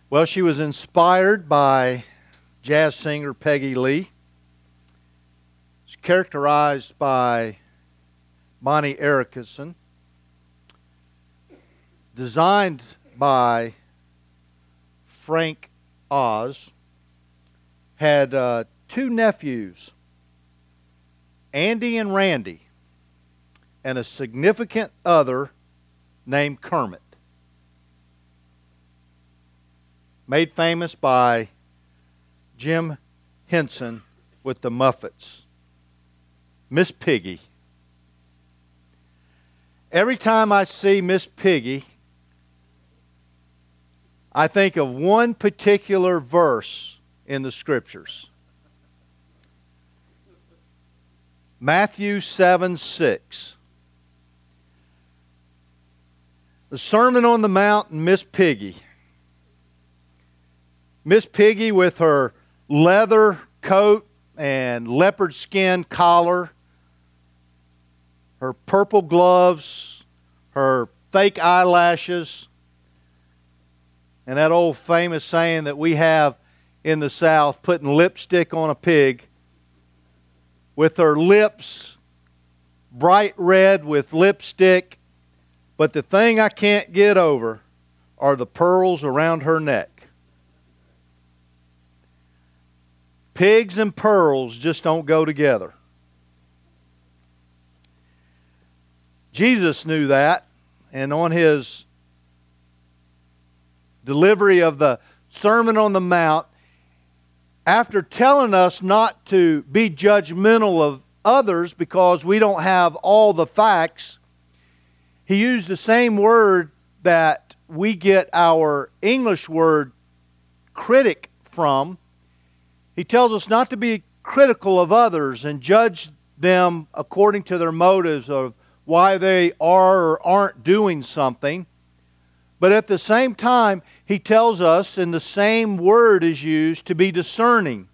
Well, she was inspired by jazz singer Peggy Lee. It's characterized by Bonnie Erickson. Designed by Frank Oz. Had two nephews, Andy and Randy, and a significant other named Kermit. Made famous by Jim Henson with the Muppets. Miss Piggy. Every time I see Miss Piggy, I think of one particular verse in the Scriptures. Matthew 7:6. The Sermon on the Mount and Miss Piggy. Miss Piggy with her leather coat and leopard skin collar, her purple gloves, her fake eyelashes, and that old famous saying that we have in the South, putting lipstick on a pig, with her lips bright red with lipstick, but the thing I can't get over are the pearls around her neck. Pigs and pearls just don't go together. Jesus knew that, and on his delivery of the Sermon on the Mount, after telling us not to be judgmental of others because we don't have all the facts, he used the same word that we get our English word critic from. He tells us not to be critical of others and judge them according to their motives of why they are or aren't doing something. But at the same time, he tells us, and the same word is used, to be discerning.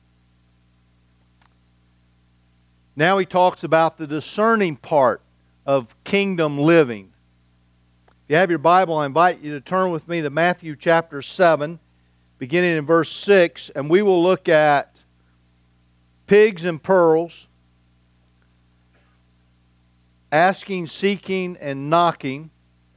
Now he talks about the discerning part of kingdom living. If you have your Bible, I invite you to turn with me to Matthew chapter 7, beginning in verse 6, and we will look at pigs and pearls, asking, seeking, and knocking,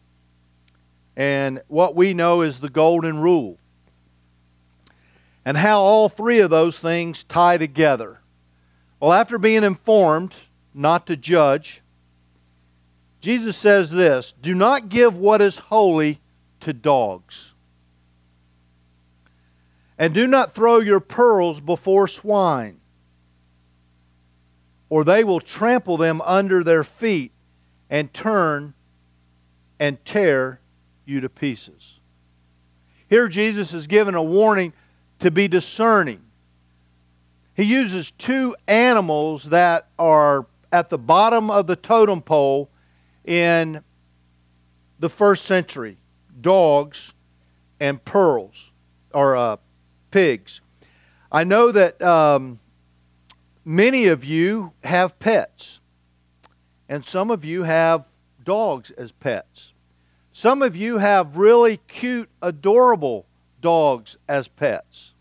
and what we know is the golden rule, and how all three of those things tie together. Well, after being informed not to judge, Jesus says this: "Do not give what is holy to dogs. And do not throw your pearls before swine, or they will trample them under their feet and turn and tear you to pieces." Here Jesus is given a warning to be discerning. He uses two animals that are at the bottom of the totem pole in the first century: dogs and pearls, or pigs. I know that many of you have pets, and some of you have dogs as pets. Some of you have really cute, adorable dogs as pets.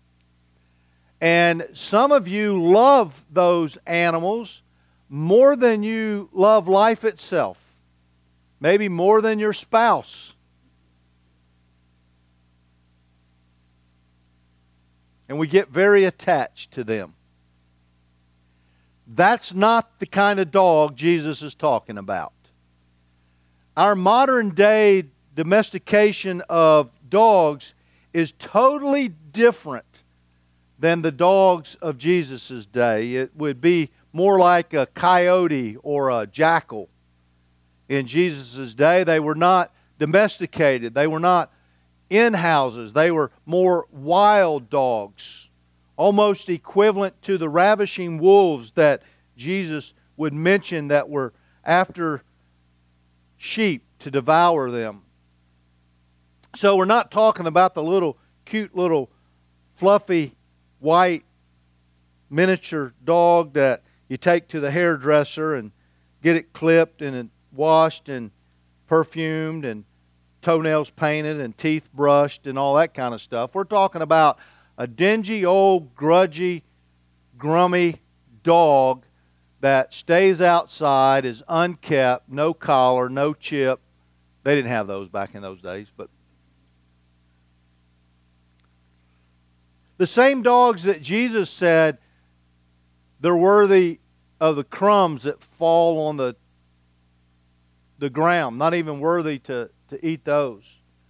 And some of you love those animals more than you love life itself. Maybe more than your spouse. And we get very attached to them. That's not the kind of dog Jesus is talking about. Our modern day domestication of dogs is totally different than the dogs of Jesus' day. It would be more like a coyote or a jackal. In Jesus' day, they were not domesticated. They were not in houses. They were more wild dogs, almost equivalent to the ravishing wolves that Jesus would mention that were after sheep to devour them. So we're not talking about the little cute little fluffy white miniature dog that you take to the hairdresser and get it clipped and washed and perfumed and toenails painted and teeth brushed and all that kind of stuff. We're talking about a dingy, old, grudgy, grummy dog that stays outside, is unkept, no collar, no chip. They didn't have those back in those days, but the same dogs that Jesus said they're worthy of the crumbs that fall on the ground, not even worthy to eat those.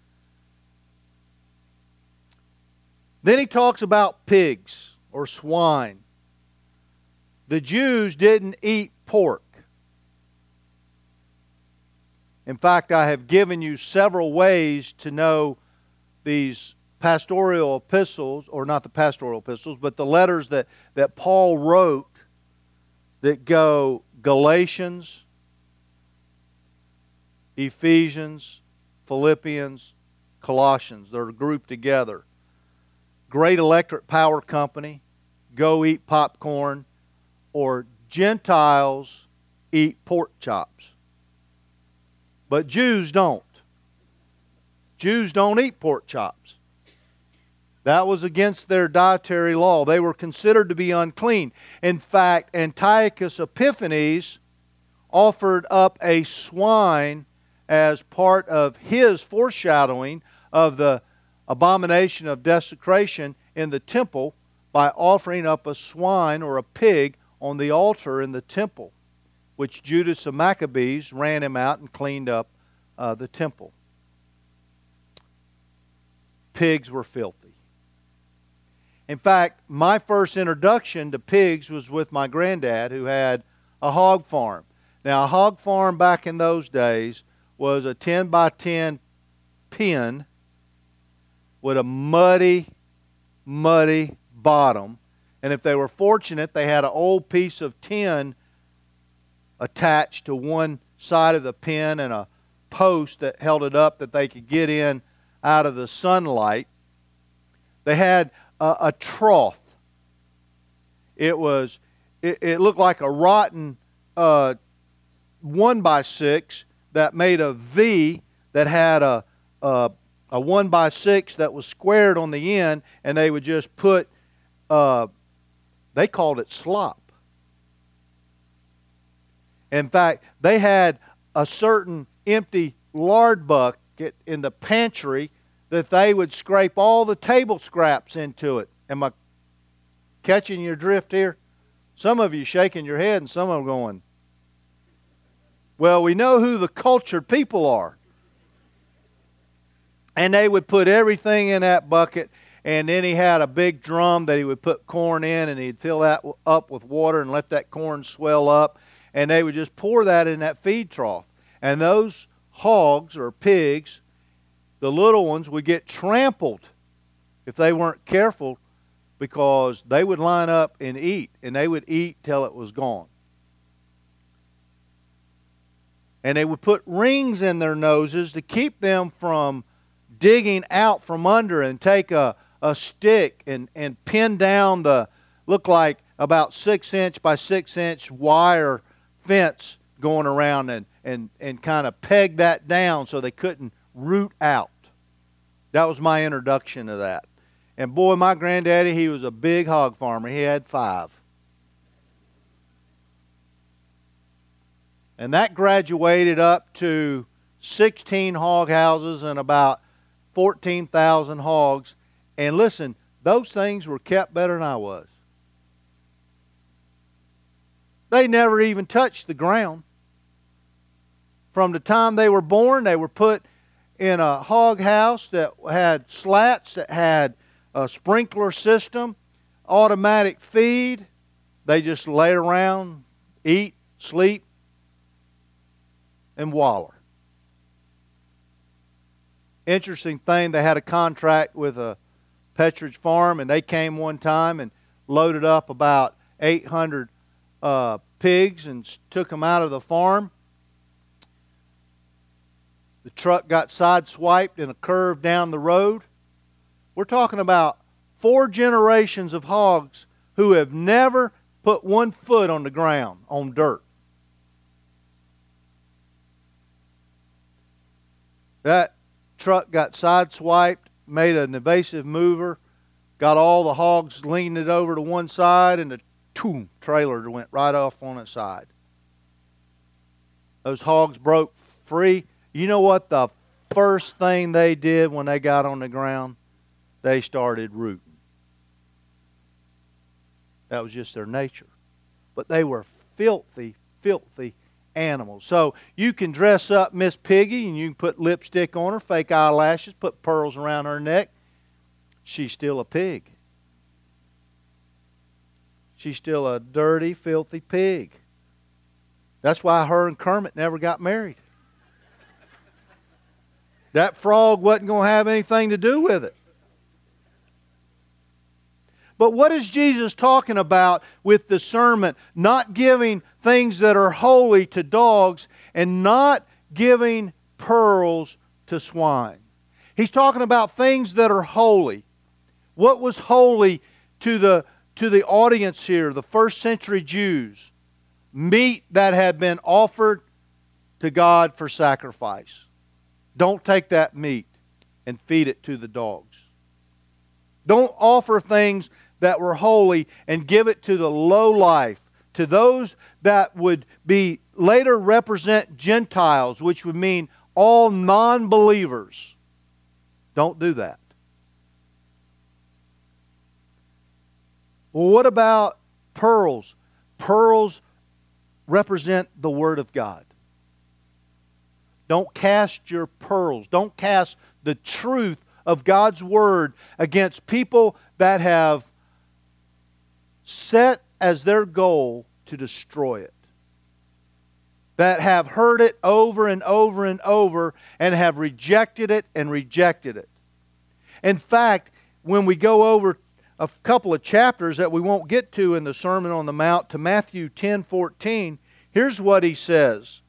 Then he talks about pigs or swine. The Jews didn't eat pork. In fact, I have given you several ways to know these pastoral epistles, or not the pastoral epistles, but the letters that Paul wrote that go Galatians, Ephesians, Philippians, Colossians. They're grouped together. Great Electric Power Company, go eat popcorn, or Gentiles eat pork chops. But Jews don't. Jews don't eat pork chops. That was against their dietary law. They were considered to be unclean. In fact, Antiochus Epiphanes offered up a swine as part of his foreshadowing of the abomination of desecration in the temple by offering up a swine or a pig on the altar in the temple, which Judas of Maccabees ran him out and cleaned up the temple. Pigs were filthy. In fact, my first introduction to pigs was with my granddad, who had a hog farm. Now, a hog farm back in those days was a 10 by 10 pen with a muddy bottom. And if they were fortunate, they had an old piece of tin attached to one side of the pen and a post that held it up that they could get in out of the sunlight. They had a trough. It looked like a rotten 1x6 that made a V that had a 1x6 that was squared on the end, and they would just put, they called it slop. In fact, they had a certain empty lard bucket in the pantry that they would scrape all the table scraps into it. Am I catching your drift here? Some of you shaking your head and some of them going, well, we know who the cultured people are. And they would put everything in that bucket, and then he had a big drum that he would put corn in, and he'd fill that up with water and let that corn swell up, and they would just pour that in that feed trough. And those hogs or pigs, the little ones, would get trampled if they weren't careful, because they would line up and eat, and they would eat till it was gone. And they would put rings in their noses to keep them from digging out from under, and take a stick and pin down the, look like about 6-inch by 6-inch wire fence going around, and kind of peg that down so they couldn't root out. That was my introduction to that. And boy, my granddaddy, he was a big hog farmer. He had 5. And that graduated up to 16 hog houses and about 14,000 hogs. And listen, those things were kept better than I was. They never even touched the ground. From the time they were born, they were put in a hog house that had slats, that had a sprinkler system, automatic feed. They just lay around, eat, sleep, and waller. Interesting thing, they had a contract with a Petridge farm, and they came one time and loaded up about 800 pigs and took them out of the farm. The truck got sideswiped in a curve down the road. We're talking about 4 generations of hogs who have never put one foot on the ground, on dirt. truck got sideswiped, made an evasive mover, got all the hogs leaning it over to one side, and the trailer went right off on its side. Those hogs broke free. You know what the first thing they did when they got on the ground? They started rooting. That was just their nature. But they were filthy, filthy animals. So you can dress up Miss Piggy and you can put lipstick on her, fake eyelashes, put pearls around her neck. She's still a pig. She's still a dirty, filthy pig. That's why her and Kermit never got married. That frog wasn't going to have anything to do with it. But what is Jesus talking about with discernment? Not giving things that are holy to dogs and not giving pearls to swine. He's talking about things that are holy. What was holy to the audience here, the first century Jews? Meat that had been offered to God for sacrifice. Don't take that meat and feed it to the dogs. Don't offer things that were holy and give it to the low life, to those that would be later represent Gentiles, which would mean all non-believers. Don't do that. Well, what about pearls? Pearls represent the Word of God. Don't cast your pearls. Don't cast the truth of God's Word against people that have set as their goal to destroy it. That have heard it over and over and over and have rejected it and rejected it. In fact, when we go over a couple of chapters that we won't get to in the Sermon on the Mount to Matthew 10:14, here's what he says.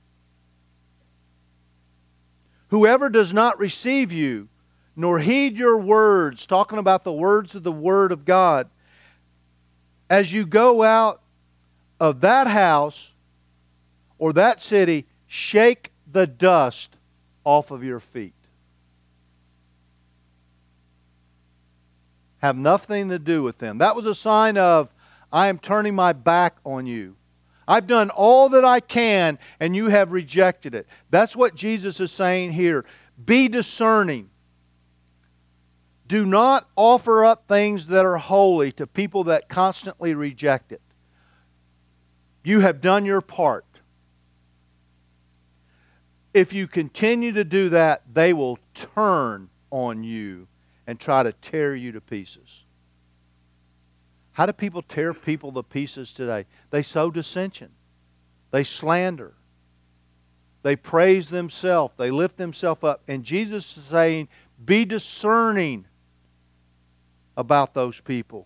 Whoever does not receive you, nor heed your words, talking about the words of the Word of God, as you go out of that house or that city, shake the dust off of your feet. Have nothing to do with them. That was a sign of, I am turning my back on you. I've done all that I can and you have rejected it. That's what Jesus is saying here. Be discerning. Do not offer up things that are holy to people that constantly reject it. You have done your part. If you continue to do that, they will turn on you and try to tear you to pieces. How do people tear people to pieces today? They sow dissension. They slander. They praise themselves. They lift themselves up. And Jesus is saying, be discerning about those people.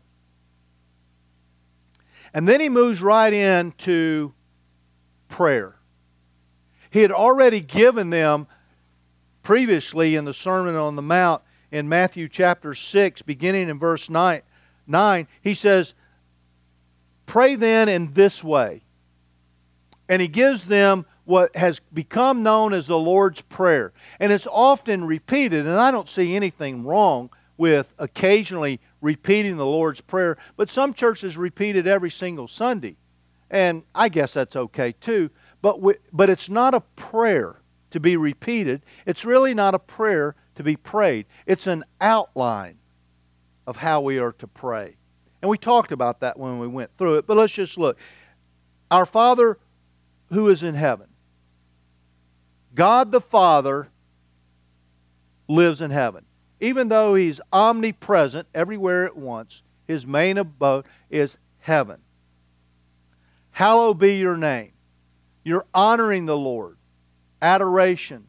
And then he moves right into prayer. He had already given them previously in the Sermon on the Mount in Matthew chapter 6, beginning in verse 9, he says, pray then in this way. And he gives them what has become known as the Lord's Prayer. And it's often repeated, and I don't see anything wrong with occasionally repeating the Lord's Prayer, but some churches repeat it every single Sunday. And I guess that's okay too. But it's not a prayer to be repeated. It's really not a prayer to be prayed. It's an outline of how we are to pray. And we talked about that when we went through it, but let's just look. Our Father who is in heaven. God the Father lives in heaven. Even though He's omnipresent everywhere at once, His main abode is heaven. Hallowed be your name. You're honoring the Lord. Adoration.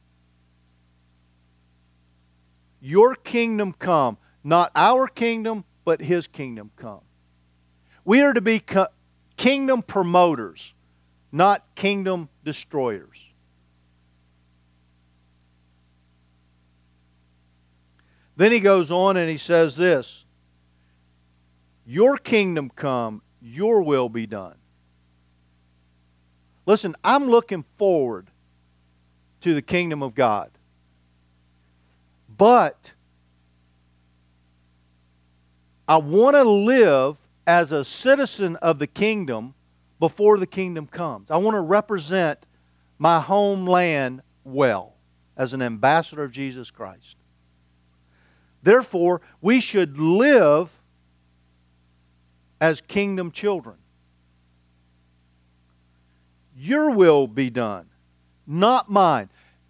Your kingdom come. Not our kingdom, but His kingdom come. We are to be kingdom promoters, not kingdom destroyers. Then he goes on and he says this, your kingdom come, your will be done. Listen, I'm looking forward to the kingdom of God. But I want to live as a citizen of the kingdom before the kingdom comes. I want to represent my homeland well as an ambassador of Jesus Christ. Therefore, we should live as kingdom children. Your will be done, not mine.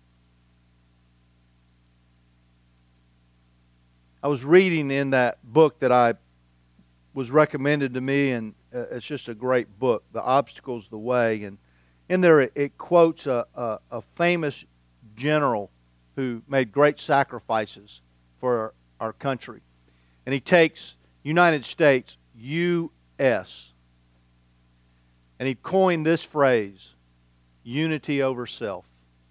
I was reading in that book that was recommended to me, and it's just a great book, The Obstacle's the Way. And in there it quotes a famous general who made great sacrifices for our country. And he takes United States, U.S., and he coined this phrase, unity over self.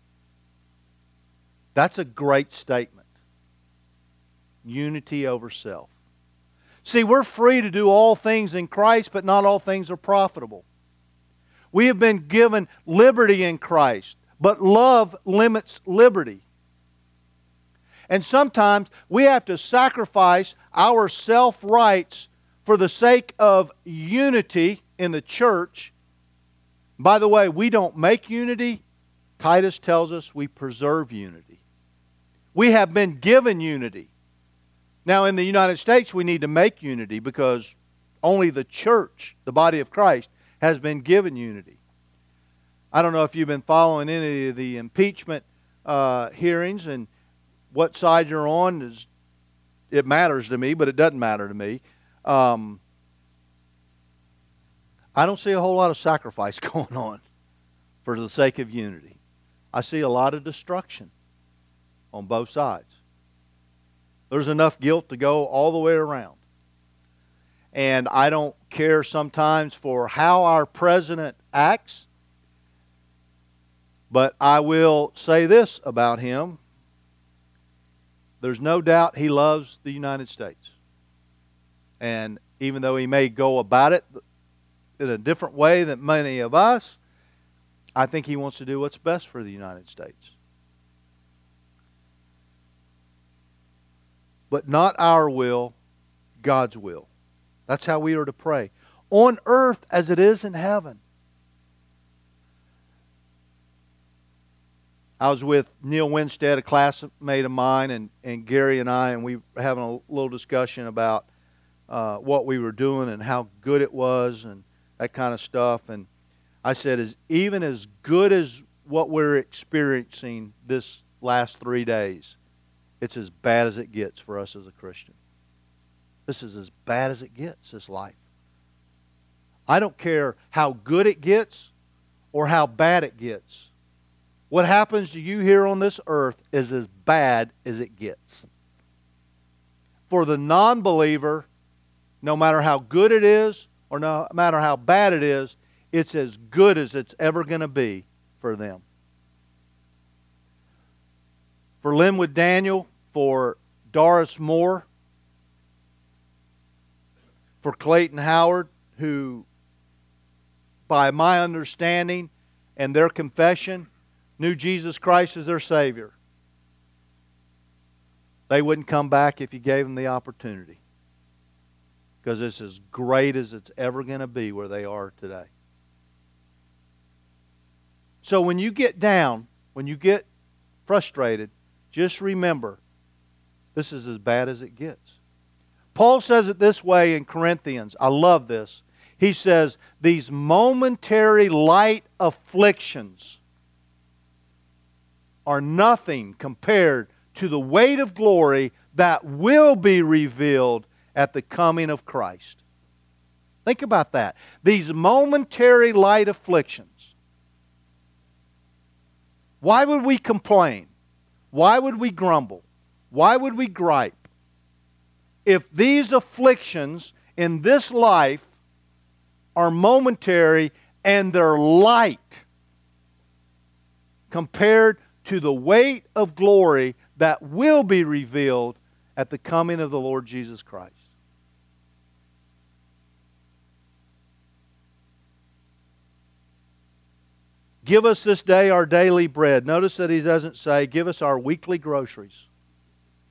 That's a great statement. Unity over self. See, we're free to do all things in Christ, but not all things are profitable. We have been given liberty in Christ, but love limits liberty. And sometimes we have to sacrifice our self-rights for the sake of unity in the church. By the way, we don't make unity. Titus tells us we preserve unity. We have been given unity. Now, in the United States, we need to make unity because only the church, the body of Christ, has been given unity. I don't know if you've been following any of the impeachment hearings and what side you're on. It matters to me, but it doesn't matter to me. I don't see a whole lot of sacrifice going on for the sake of unity. I see a lot of destruction on both sides. There's enough guilt to go all the way around. And I don't care sometimes for how our president acts, but I will say this about him. There's no doubt he loves the United States. And even though he may go about it in a different way than many of us, I think he wants to do what's best for the United States. But not our will, God's will. That's how we are to pray. On earth as it is in heaven. I was with Neil Winstead, a classmate of mine, and Gary and I, and we were having a little discussion about what we were doing and how good it was and that kind of stuff. And I said, even as good as what we're experiencing this last 3 days, it's as bad as it gets for us as a Christian. This is as bad as it gets, this life. I don't care how good it gets or how bad it gets. What happens to you here on this earth is as bad as it gets. For the non-believer, no matter how good it is or no matter how bad it is, it's as good as it's ever going to be for them. For Linwood Daniel, for Doris Moore, for Clayton Howard, who, by my understanding and their confession, knew Jesus Christ as their Savior. They wouldn't come back if you gave them the opportunity. Because it's as great as it's ever going to be where they are today. So when you get down, when you get frustrated, just remember, this is as bad as it gets. Paul says it this way in Corinthians. I love this. He says, these momentary light afflictions are nothing compared to the weight of glory that will be revealed at the coming of Christ. Think about that. These momentary light afflictions. Why would we complain? Why would we grumble? Why would we gripe? If these afflictions in this life are momentary and they're light compared to the weight of glory that will be revealed at the coming of the Lord Jesus Christ. Give us this day our daily bread. Notice that he doesn't say, give us our weekly groceries.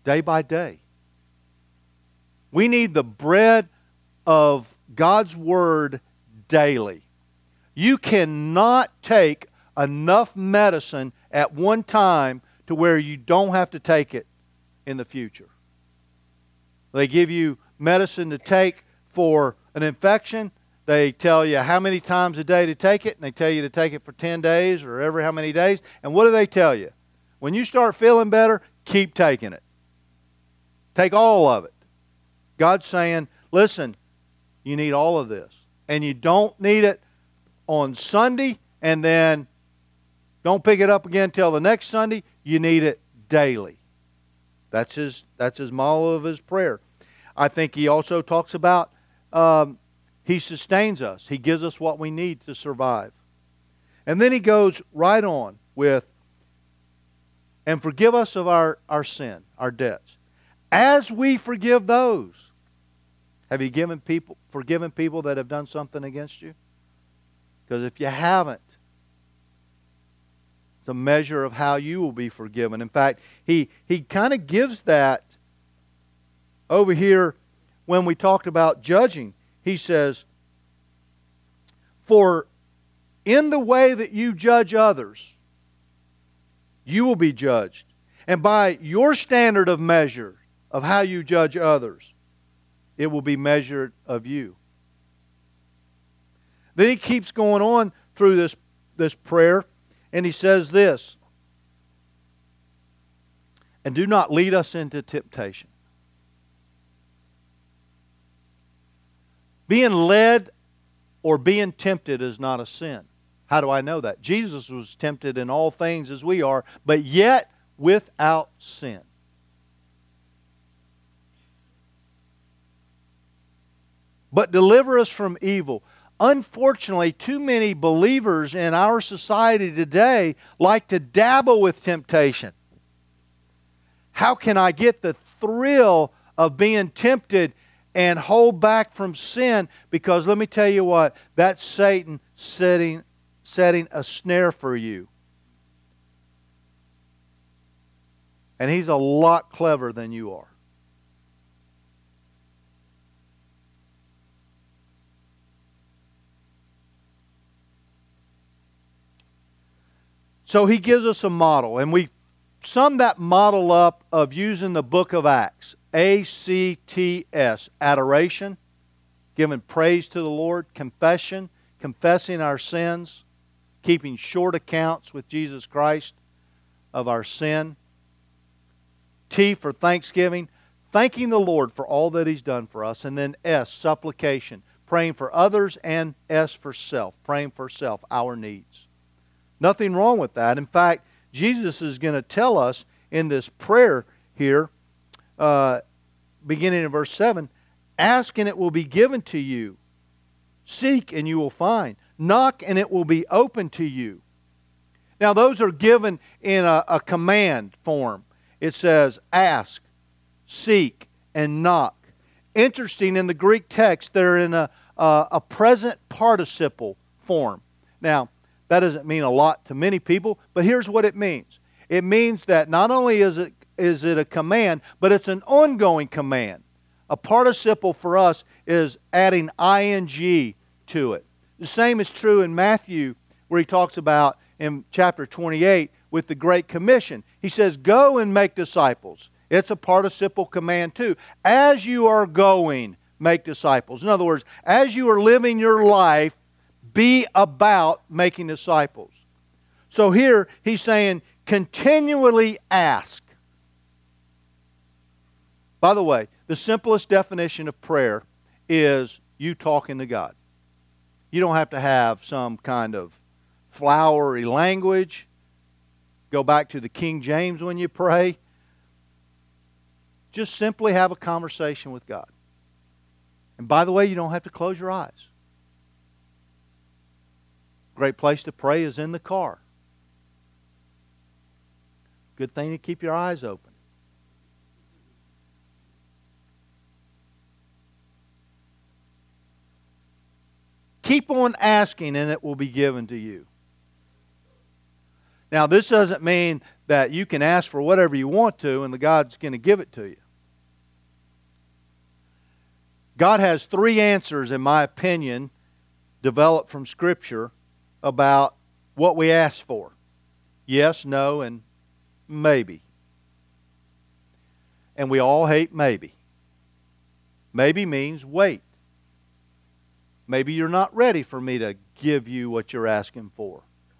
day by day. We need the bread of God's Word daily. You cannot take enough medicine at one time to where you don't have to take it in the future. They give you medicine to take for an infection. They tell you how many times a day to take it, and they tell you to take it for 10 days or every how many days. And what do they tell you? When you start feeling better, keep taking it. Take all of it. God's saying, listen, you need all of this. And you don't need it on Sunday and then don't pick it up again till the next Sunday. You need it daily. That's his model of his prayer. I think he also talks about he sustains us. He gives us what we need to survive. And then he goes right on with, and forgive us of our sin, our debts, as we forgive those. Have you forgiven people that have done something against you? Because if you haven't, it's a measure of how you will be forgiven. In fact, he kind of gives that over here when we talked about judging. He says, for in the way that you judge others, you will be judged. And by your standard of measure of how you judge others, it will be measured of you. Then he keeps going on through this prayer, and he says this, and do not lead us into temptation. Being led or being tempted is not a sin. How do I know that? Jesus was tempted in all things as we are, but yet without sin. But deliver us from evil. Unfortunately, too many believers in our society today like to dabble with temptation. How can I get the thrill of being tempted and hold back from sin? Because let me tell you what, that's Satan setting a snare for you. And he's a lot cleverer than you are. So he gives us a model, and we sum that model up of using the book of Acts. ACTS, adoration, giving praise to the Lord, confession, confessing our sins, keeping short accounts with Jesus Christ of our sin. T for thanksgiving, thanking the Lord for all that He's done for us. And then S, supplication, praying for others, and S for self, praying for self, our needs. Nothing wrong with that. In fact, Jesus is going to tell us in this prayer here, beginning in verse 7, ask and it will be given to you. Seek and you will find. Knock and it will be open to you. Now those are given in a command form. It says ask, seek, and knock. Interesting, in the Greek text, they're in a present participle form. Now, that doesn't mean a lot to many people, but here's what it means. It means that not only is it a command, but it's an ongoing command. A participle for us is adding ing to it. The same is true in Matthew, where he talks about in chapter 28 with the Great Commission. He says, go and make disciples. It's a participle command too. As you are going, make disciples. In other words, as you are living your life, be about making disciples. So here he's saying, continually ask. By the way, the simplest definition of prayer is you talking to God. You don't have to have some kind of flowery language. Go back to the King James when you pray. Just simply have a conversation with God. And by the way, you don't have to close your eyes. Great place to pray is in the car. Good thing to keep your eyes open. Keep on asking and it will be given to you. Now this doesn't mean that you can ask for whatever you want to and the God's going to give it to you. God has three answers, in my opinion, developed from Scripture about what we ask for. Yes, no, and maybe. And we all hate maybe. Maybe means wait. Maybe you're not ready for me to give you what you're asking for.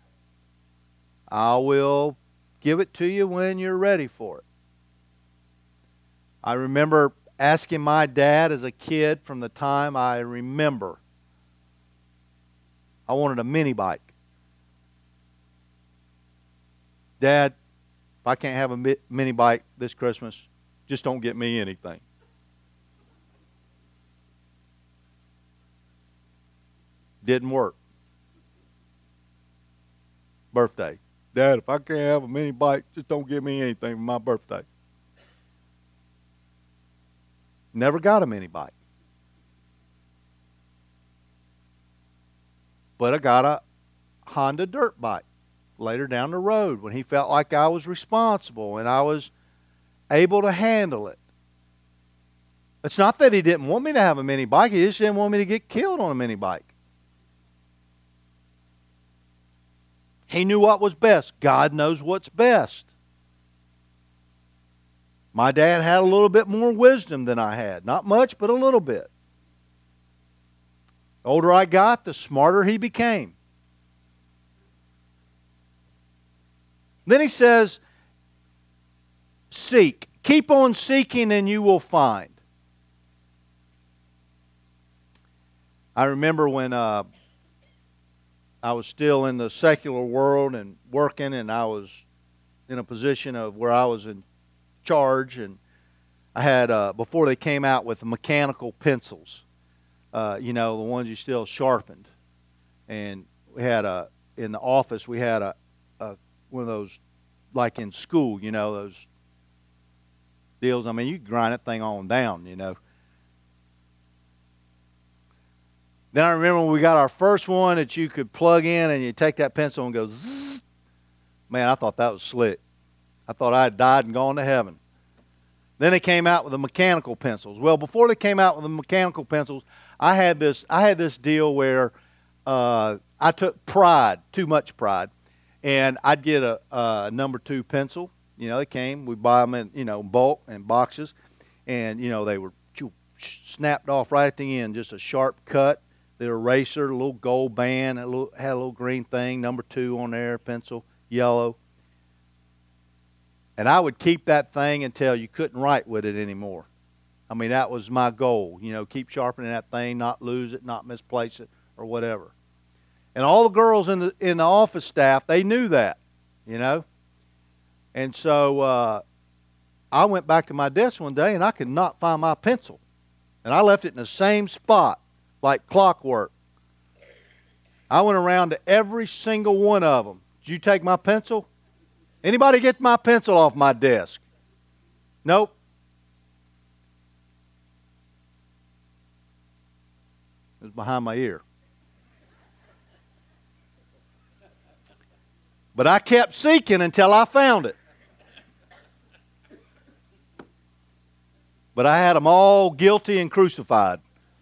I will give it to you when you're ready for it. I remember asking my dad as a kid, from the time I remember, I wanted a mini bike. Dad, if I can't have a mini bike this Christmas, just don't get me anything. Didn't work. Birthday. Dad, if I can't have a mini bike, just don't give me anything for my birthday. Never got a mini bike. But I got a Honda dirt bike later down the road when he felt like I was responsible and I was able to handle it. It's not that he didn't want me to have a mini bike. He just didn't want me to get killed on a mini bike. He knew what was best. God knows what's best. My dad had a little bit more wisdom than I had. Not much, but a little bit. The older I got, the smarter he became. Then he says, seek. Keep on seeking and you will find. I remember when I was still in the secular world and working, and I was in a position of where I was in charge, and I had, before they came out with the mechanical pencils, the ones you still sharpened. And we had in the office, we had one of those, like in school, those deals. I mean, you grind that thing on down, Then I remember when we got our first one that you could plug in and you take that pencil and go zzz. Man, I thought that was slick. I thought I had died and gone to heaven. Then they came out with the mechanical pencils. Well, before they came out with the mechanical pencils, I had this deal where I took pride, too much pride, and I'd get a number 2 pencil. They came. We buy them in bulk and boxes, and they were snapped off right at the end, just a sharp cut. The eraser, a little gold band, had a little green thing, number 2 on there, pencil, yellow. And I would keep that thing until you couldn't write with it anymore. I mean, that was my goal. Keep sharpening that thing, not lose it, not misplace it, or whatever. And all the girls in the office staff, they knew that, And so I went back to my desk one day, and I could not find my pencil. And I left it in the same spot, like clockwork. I went around to every single one of them. Did you take my pencil? Anybody get my pencil off my desk? Nope. It was behind my ear. But I kept seeking until I found it. But I had them all guilty and crucified.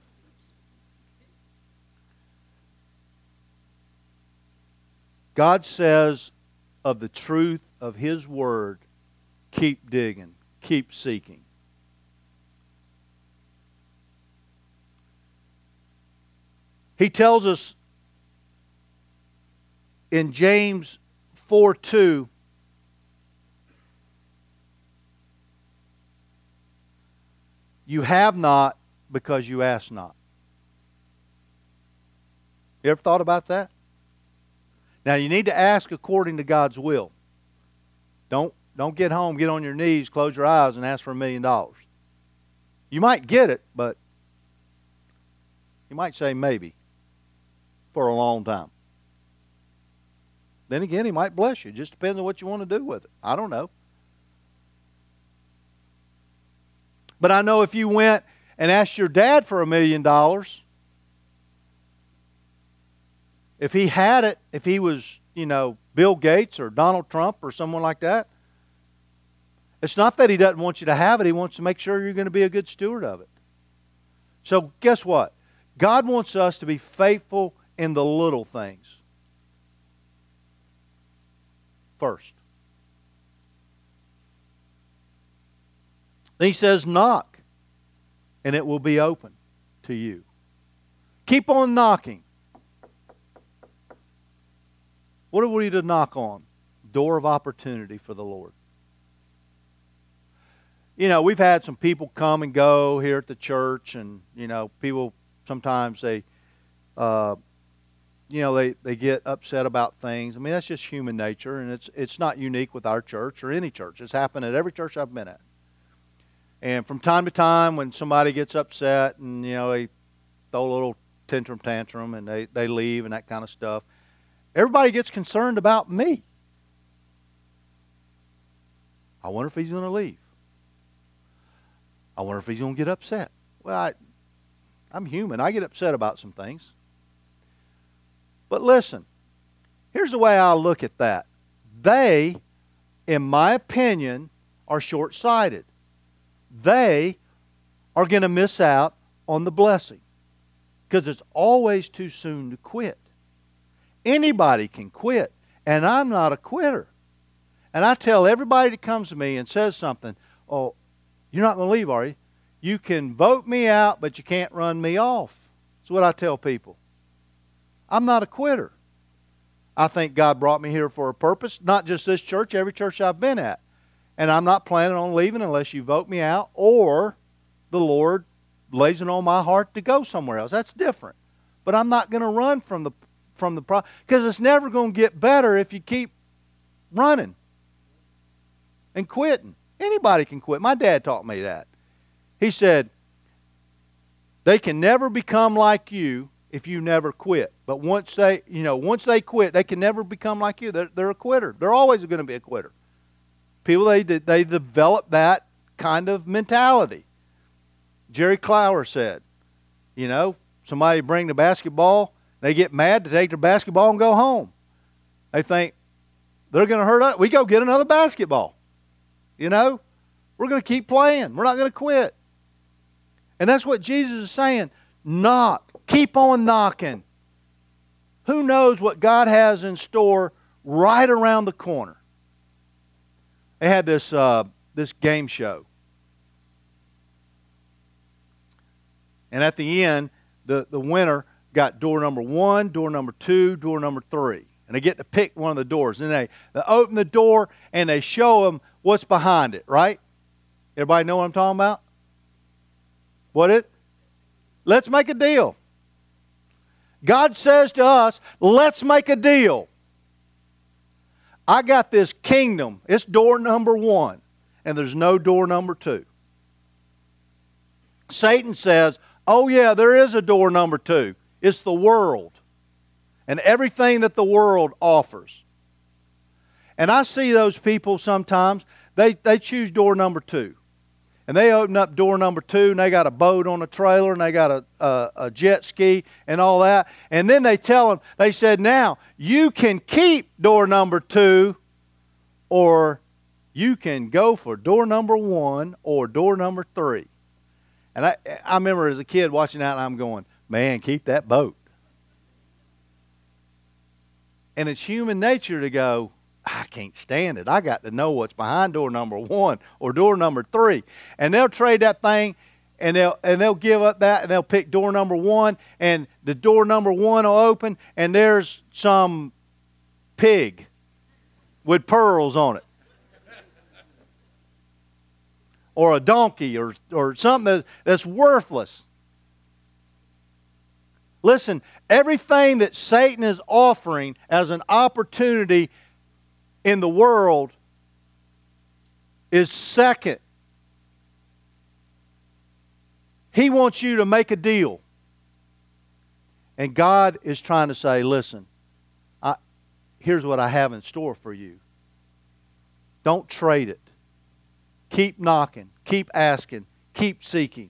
God says of the truth of His Word, keep digging, keep seeking. He tells us in James 4:2, you have not because you ask not. You ever thought about that? Now, you need to ask according to God's will. Don't get home, get on your knees, close your eyes, and ask for $1 million. You might get it, but you might say maybe for a long time. Then again, He might bless you. It just depends on what you want to do with it. I don't know. But I know if you went and asked your dad for $1 million, if he had it, if he was, Bill Gates or Donald Trump or someone like that, It's not that He doesn't want you to have it. He wants to make sure you're going to be a good steward of it. So guess what? God wants us to be faithful in the little things first. Then He says, knock, and it will be open to you. Keep on knocking. What are we to knock on? Door of opportunity for the Lord. You know, we've had some people come and go here at the church, and, you know, people sometimes they get upset about things. I mean, that's just human nature, and it's not unique with our church or any church. It's happened at every church I've been at. And from time to time, when somebody gets upset and, you know, they throw a little tantrum and they leave and that kind of stuff, everybody gets concerned about me. I wonder if he's going to leave. I wonder if he's going to get upset. Well, I'm human. I get upset about some things. But listen, here's the way I look at that. They, in my opinion, are short-sighted. They are going to miss out on the blessing because it's always too soon to quit. Anybody can quit, and I'm not a quitter. And I tell everybody that comes to me and says something, oh, you're not going to leave, are you? You can vote me out, but you can't run me off. That's what I tell people. I'm not a quitter. I think God brought me here for a purpose, not just this church, every church I've been at. And I'm not planning on leaving unless you vote me out or the Lord lays it on my heart to go somewhere else. That's different. But I'm not going to run from the problem because it's never going to get better if you keep running and quitting. Anybody can quit. My dad taught me that. He said, they can never become like you if you never quit. But once they quit, they can never become like you. They're a quitter. They're always going to be a quitter. People, they develop that kind of mentality. Jerry Clower said, you know, somebody bring the basketball, they get mad to take their basketball and go home. They think they're going to hurt us. We go get another basketball. You know, we're going to keep playing. We're not going to quit. And that's what Jesus is saying. Knock. Keep on knocking. Who knows what God has in store right around the corner? They had this game show. And at the end, the winner got door number 1, door number 2, door number 3. And they get to pick one of the doors. And they open the door and they show them what's behind it, right? Everybody know what I'm talking about? Let's make a deal. God says to us, let's make a deal. I got this kingdom. It's door number 1. And there's no door number 2. Satan says, oh yeah, there is a door number 2. It's the world. And everything that the world offers. And I see those people sometimes, they choose door number 2. And they open up door number 2, and they got a boat on a trailer, and they got a jet ski and all that. And then they tell them, they said, now, you can keep door number 2, or you can go for door number 1 or door number 3. And I remember as a kid watching that, and I'm going, man, keep that boat. And it's human nature to go, I can't stand it. I got to know what's behind door number 1 or door number 3. And they'll trade that thing, and they'll give up that, and they'll pick door number 1, and the door number 1 will open, and there's some pig with pearls on it. Or a donkey or something that's worthless. Listen, everything that Satan is offering as an opportunity in the world is second. He wants you to make a deal. And God is trying to say, listen, here's what I have in store for you. Don't trade it. Keep knocking. Keep asking. Keep seeking.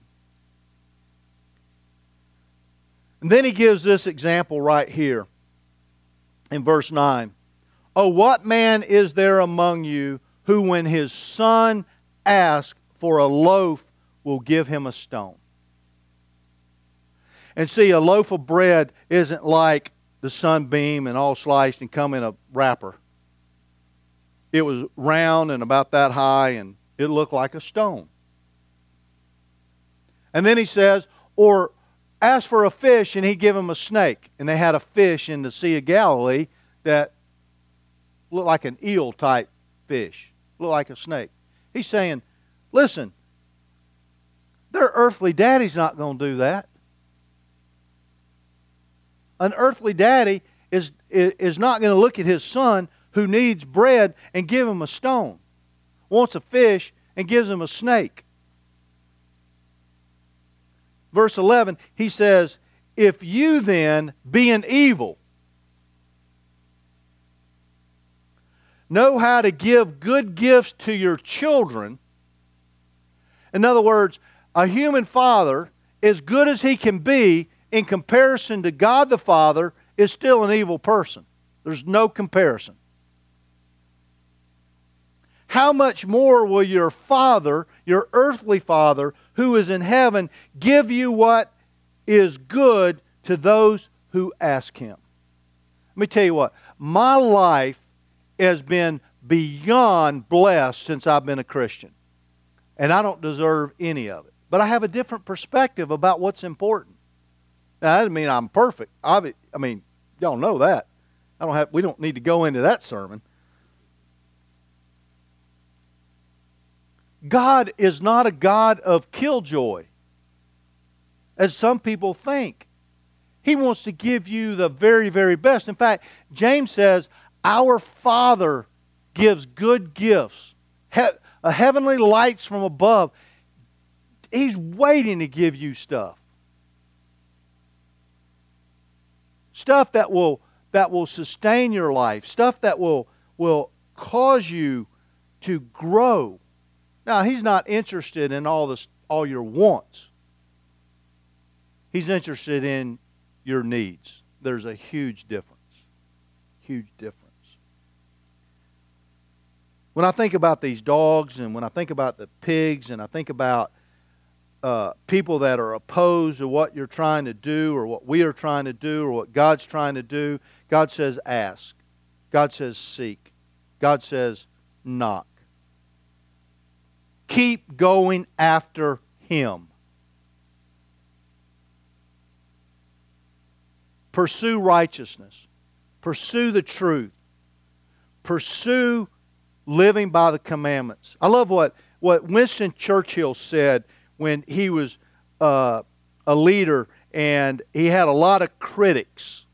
And then he gives this example right here in verse 9. Oh, what man is there among you who, when his son asks for a loaf will give him a stone. And see, a loaf of bread isn't like the sunbeam and all sliced and come in a wrapper. It was round and about that high, and it looked like a stone. And then he says, or ask for a fish, and he'd give him a snake. And they had a fish in the Sea of Galilee that looked like an eel-type fish, looked like a snake. He's saying, listen, their earthly daddy's not going to do that. An earthly daddy is not going to look at his son who needs bread and give him a stone, wants a fish and gives him a snake. Verse 11, he says, if you then, being evil, know how to give good gifts to your children. In other words, a human father, as good as he can be, in comparison to God the Father, is still an evil person. There's no comparison. How much more will your Father, your earthly Father, who is in heaven, give you what is good to those who ask Him? Let me tell you what. My life has been beyond blessed since I've been a Christian. And I don't deserve any of it. But I have a different perspective about what's important. Now, that doesn't mean I'm perfect. I mean, y'all know that. We don't need to go into that sermon. God is not a God of killjoy, as some people think. He wants to give you the very, very best. In fact, James says, our Father gives good gifts, heavenly lights from above. He's waiting to give you stuff. Stuff that will sustain your life. Stuff that will cause you to grow. Now, He's not interested in all your wants. He's interested in your needs. There's a huge difference. Huge difference. When I think about these dogs, and when I think about the pigs, and I think about people that are opposed to what you're trying to do, or what we are trying to do, or what God's trying to do, God says ask. God says seek. God says knock. Keep going after Him. Pursue righteousness. Pursue the truth. Pursue living by the commandments. I love what Winston Churchill said when he was a leader and he had a lot of critics.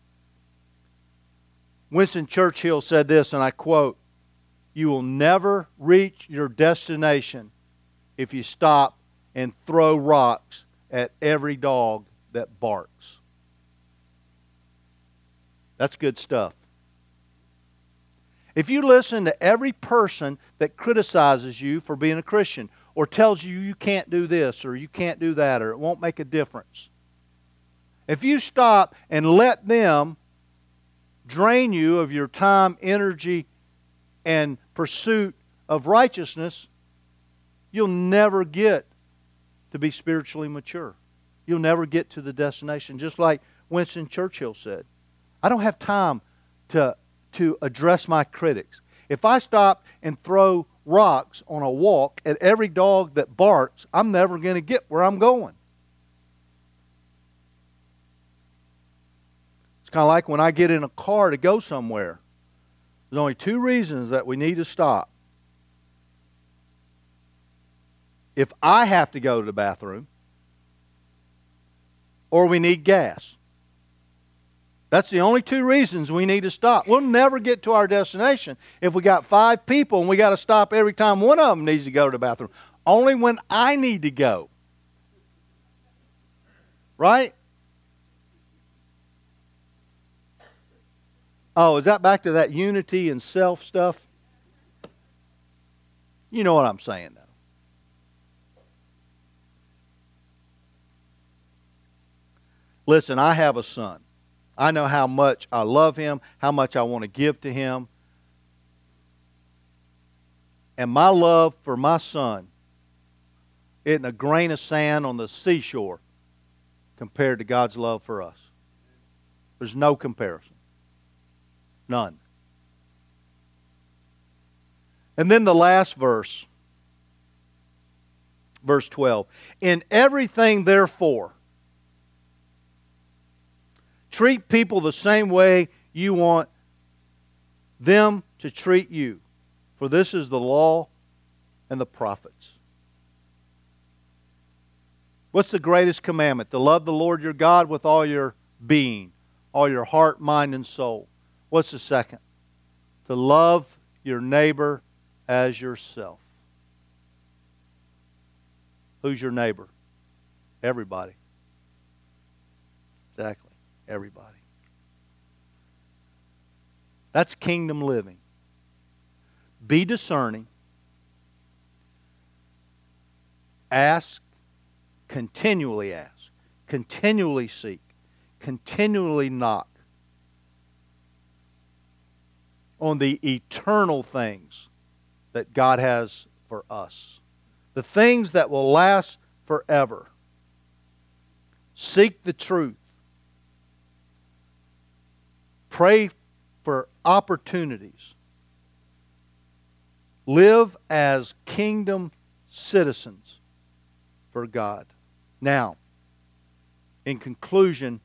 Winston Churchill said this, and I quote, "You will never reach your destination if you stop and throw rocks at every dog that barks." That's good stuff. If you listen to every person that criticizes you for being a Christian, or tells you you can't do this, or you can't do that, or it won't make a difference, if you stop and let them drain you of your time, energy, and pursuit of righteousness, you'll never get to be spiritually mature. You'll never get to the destination. Just like Winston Churchill said, I don't have time to address my critics. If I stop and throw rocks on a walk at every dog that barks, I'm never going to get where I'm going. It's kind of like when I get in a car to go somewhere. There's only two reasons that we need to stop. If I have to go to the bathroom, or we need gas. That's the only two reasons we need to stop. We'll never get to our destination if we got 5 people and we got to stop every time one of them needs to go to the bathroom. Only when I need to go. Right? Oh, is that back to that unity and self stuff? You know what I'm saying, though. Listen, I have a son. I know how much I love him, how much I want to give to him. And my love for my son isn't a grain of sand on the seashore compared to God's love for us. There's no comparison. None. And then the last verse, verse 12. In everything, therefore, treat people the same way you want them to treat you. For this is the law and the prophets. What's the greatest commandment? To love the Lord your God with all your being, all your heart, mind, and soul. What's the second? To love your neighbor as yourself. Who's your neighbor? Everybody. Exactly. Everybody. That's kingdom living. Be discerning. Ask. Continually ask. Continually seek. Continually knock on the eternal things that God has for us. The things that will last forever. Seek the truth. Pray for opportunities. Live as kingdom citizens for God. Now, in conclusion,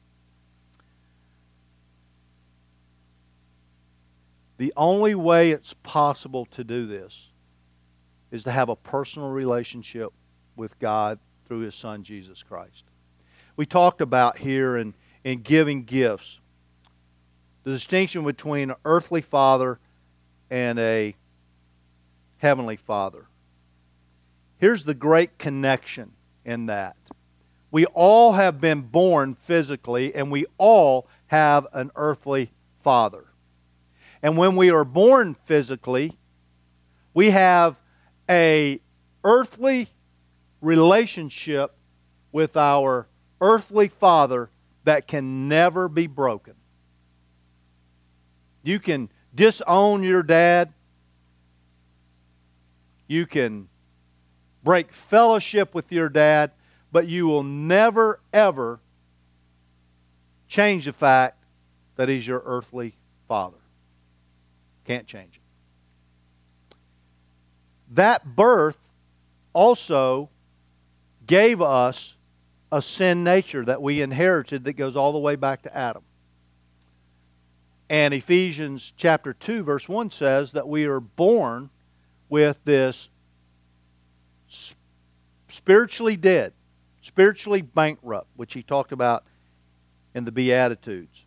the only way it's possible to do this is to have a personal relationship with God through His Son, Jesus Christ. We talked about here in giving gifts, the distinction between an earthly father and a heavenly Father. Here's the great connection in that. We all have been born physically, and we all have an earthly father. And when we are born physically, we have an earthly relationship with our earthly father that can never be broken. You can disown your dad. You can break fellowship with your dad, but you will never, ever change the fact that he's your earthly father. Can't change it. That birth also gave us a sin nature that we inherited that goes all the way back to Adam. And Ephesians chapter 2 verse 1 says that we are born with this spiritually dead, spiritually bankrupt, which he talked about in the Beatitudes.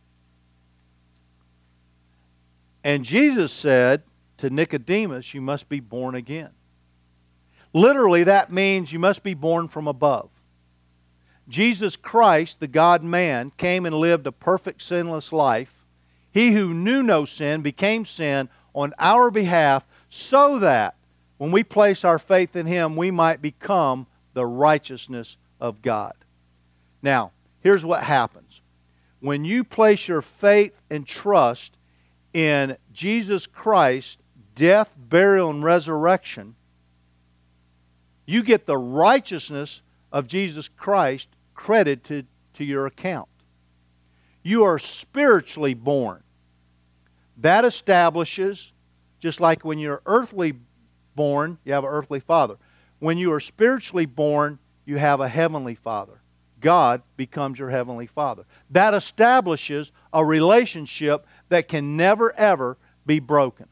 And Jesus said to Nicodemus, you must be born again. Literally, that means you must be born from above. Jesus Christ, the God-man, came and lived a perfect sinless life. He who knew no sin became sin on our behalf so that when we place our faith in Him, we might become the righteousness of God. Now, here's what happens. When you place your faith and trust in Jesus Christ's death, burial, and resurrection, you get the righteousness of Jesus Christ credited to your account. You are spiritually born. That establishes, just like when you're earthly born, you have an earthly father. When you are spiritually born, you have a heavenly Father. God becomes your heavenly Father. That establishes a relationship that can never, ever be broken.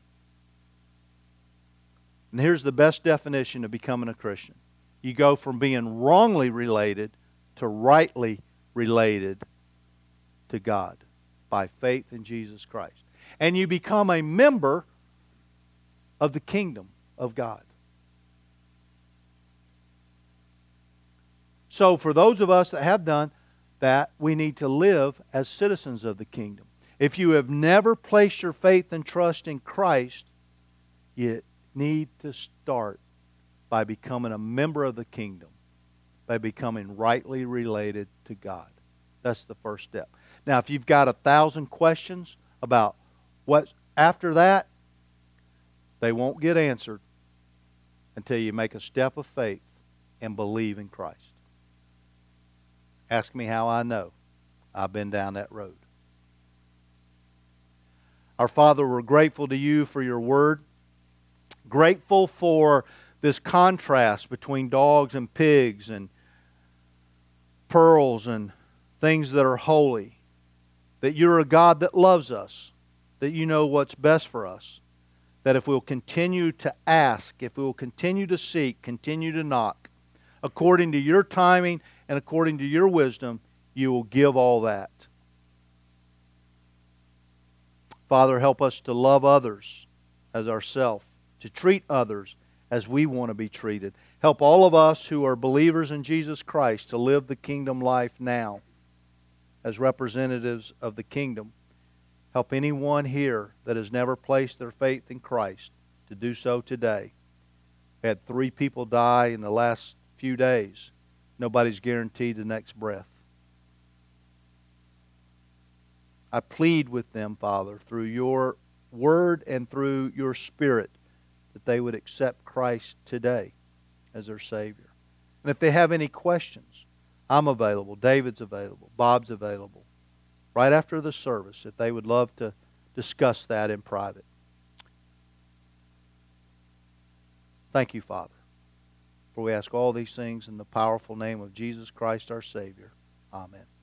And here's the best definition of becoming a Christian. You go from being wrongly related to rightly related to God by faith in Jesus Christ. And you become a member of the kingdom of God. So for those of us that have done that, we need to live as citizens of the kingdom. If you have never placed your faith and trust in Christ, you need to start by becoming a member of the kingdom, by becoming rightly related to God. That's the first step. Now, if you've got 1,000 questions about what's after that, They won't get answered until you make a step of faith and believe in Christ. Ask me how I know. I've been down that road. Our Father, we're grateful to you for your word. Grateful for this contrast between dogs and pigs and pearls and things that are holy. That you're a God that loves us. That you know what's best for us. That if we'll continue to ask, if we'll continue to seek, continue to knock, according to your timing and according to your wisdom, you will give all that. Father, help us to love others as ourselves, to treat others as we want to be treated. Help all of us who are believers in Jesus Christ to live the kingdom life now as representatives of the kingdom. Help anyone here that has never placed their faith in Christ to do so today. We had 3 people die in the last few days. Nobody's guaranteed the next breath. I plead with them, Father, through your word and through your Spirit, that they would accept Christ today as their Savior. And if they have any questions, I'm available. David's available. Bob's available. Right after the service, if they would love to discuss that in private. Thank you, Father. For we ask all these things in the powerful name of Jesus Christ our Savior. Amen.